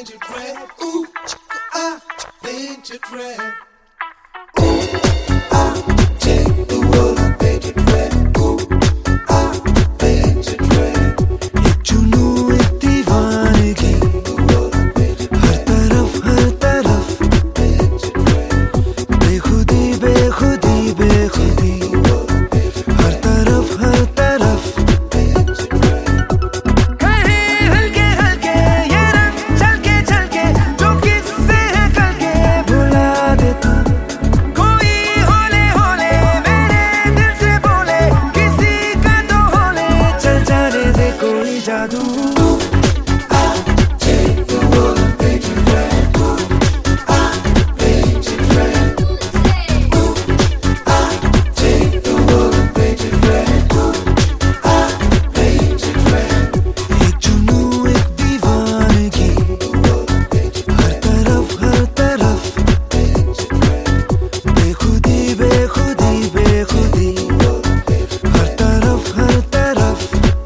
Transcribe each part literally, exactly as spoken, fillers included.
bend your drag. Ooh, ah, bend your drag. Ooh, ah, take the world and bend your drag. Ooh, ah, bend your drag. एक जुनू एक दीवानगी, हर तरफ हर तरफ बेखुदी बेखुदी बेखुदी, हर तरफ हर तरफ कहीं हल्के हल्के ये रंग छलके छलके, जो किससे है कल के भुला दे तू। कोई होले होले मेरे दिल से बोले, किसी का तो होले, चल जाने दे कोई जादू। एक जुनू एक दीवानगी, हर तरफ हर तरफ बेखुदी बेखुदी बेखुदी, हर तरफ हर तरफ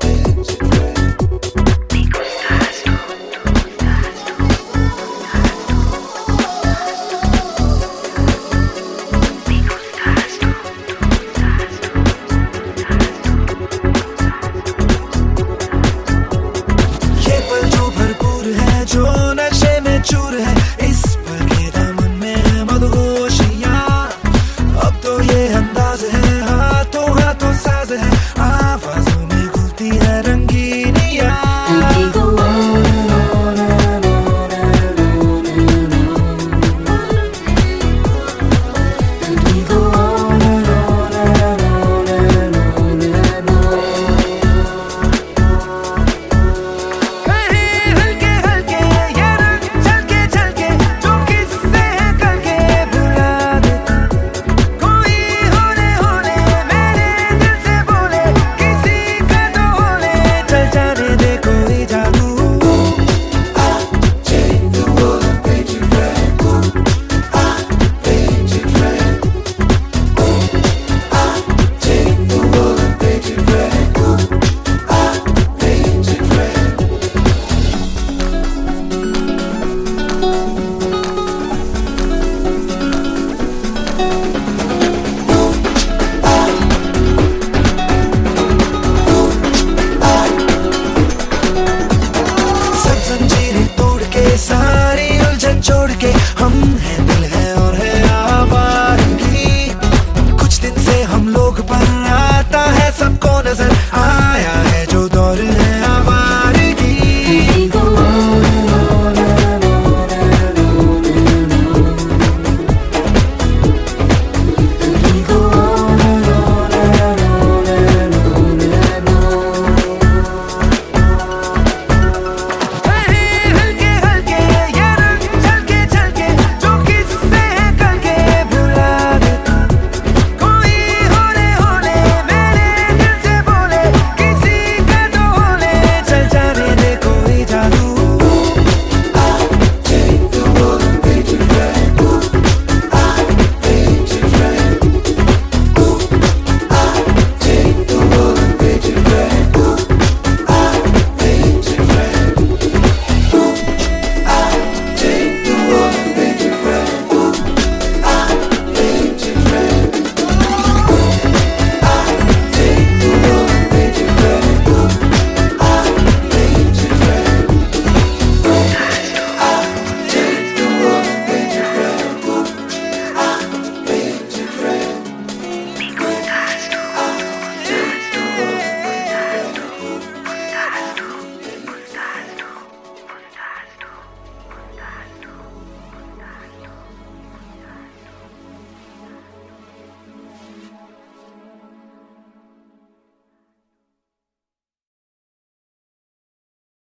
ये पल जो भरपूर है, जो नशे में चूर है, इस पल के दामन में है मदहोशियां। अब तो ये अंदाज है, हाथों हाथों साज है, आवाजों में घुलती है रंगी